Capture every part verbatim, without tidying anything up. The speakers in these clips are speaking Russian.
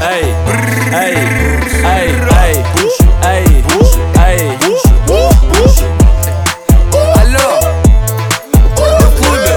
эй, эй, эй, эй, эй, эй. Алло, ты в клубе?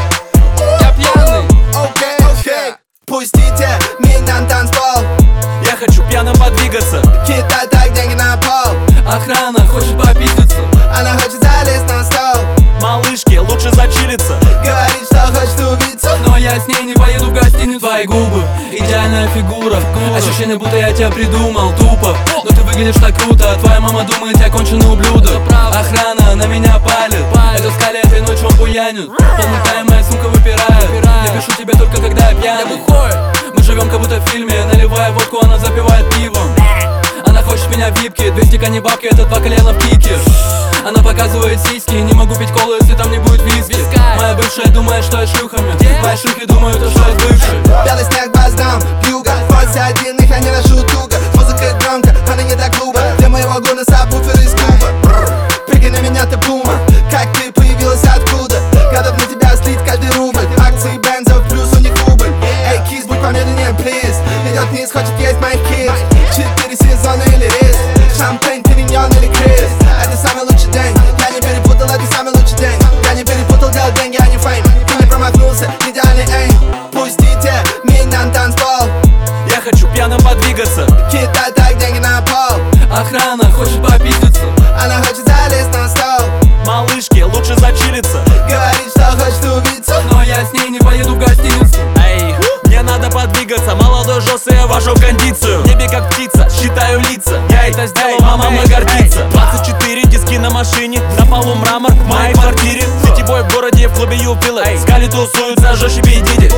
Я пьяный. Окей, окей, пустите меня на танцпол. Я хочу пьяным подвигаться. Кидай так деньги на пол. Охрана хочет попиздиться. Она хочет залезть на стол. Малышки, лучше зачилиться. Говорит, что хочет увидеться. Но я с ней не поеду в гостиницу. Твои губы, идеальная фигура. Ощущение, будто я тебя придумал, тупо. Но ты выглядишь так круто. Твоя мама думает, я конченый ублюдок. Охрана на меня палит. Это скале этой ночью он буянит. Полнотая моя сумка выпирает. Я пишу тебе только когда я пьяный. Мы живем как будто в фильме. Наливая водку, она запивает пивом. Она хочет меня в випке. Двести кони бабки, это два колена в пике. Она показывает сиськи. Не могу пить колу, если там не будет виски. Моя бывшая думает, что я шлюхами. Твои шлюхи думают, что я бывший. Белый снег, баздам, юга. После один их, я не ношу туго. Музыка громко, она не до клуба. Для моего гона сабвуфер из Куба. Прыгай на меня, ты бума. Как ты появилась откуда? Готов на тебя слить каждый рубль. Акции бензов, плюс у них убыль. Эй, кис, будь помедленнее, плиз. Идет вниз, хочет есть моих кис. Четыре сезона или рис. Шампейн, периньон или крис. Это самый лучший день. Я не перепутал, это самый лучший день. Я не перепутал, делать деньги, а не фейм. Ты не промахнулся, идеальный эйм. Пустите меня на танцпол. Я хочу пьяным подвигаться. Кидай так деньги на пол. Охрана хочет попиздиться. Она хочет залезть на стол. Малышки, лучше зачилиться. Говорит, что хочет увидеться. Но я с ней не поеду в гостиницу. Эй, мне надо подвигаться. Молодой жёстко, я вожу кондицию. В небе как птица, считаю лица. Я это сделал, мама мной гордится. Двадцать четыре диски на машине. На полу мрамор в моей квартире. Сетевой в городе, в клубе Юпила. Скали тусуются, жестче бедите.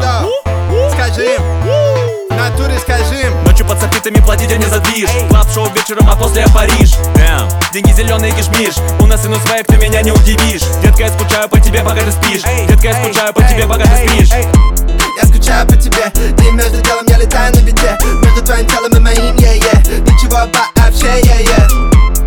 Скажи им, в натуре скажи им. Ночью под сапитами платите мне за движ. Клаб-шоу вечером, а после я Париж. Damn. Деньги зеленые кишмиш. У нас сыну своих, ты меня не удивишь. Детка, я скучаю по тебе, пока ты спишь. Детка, я скучаю по тебе, пока ты спишь. Я скучаю по тебе. И между делом я летаю на беде. Между твоим телом и моим, yeah, yeah. Ничего вообще, yeah, yeah.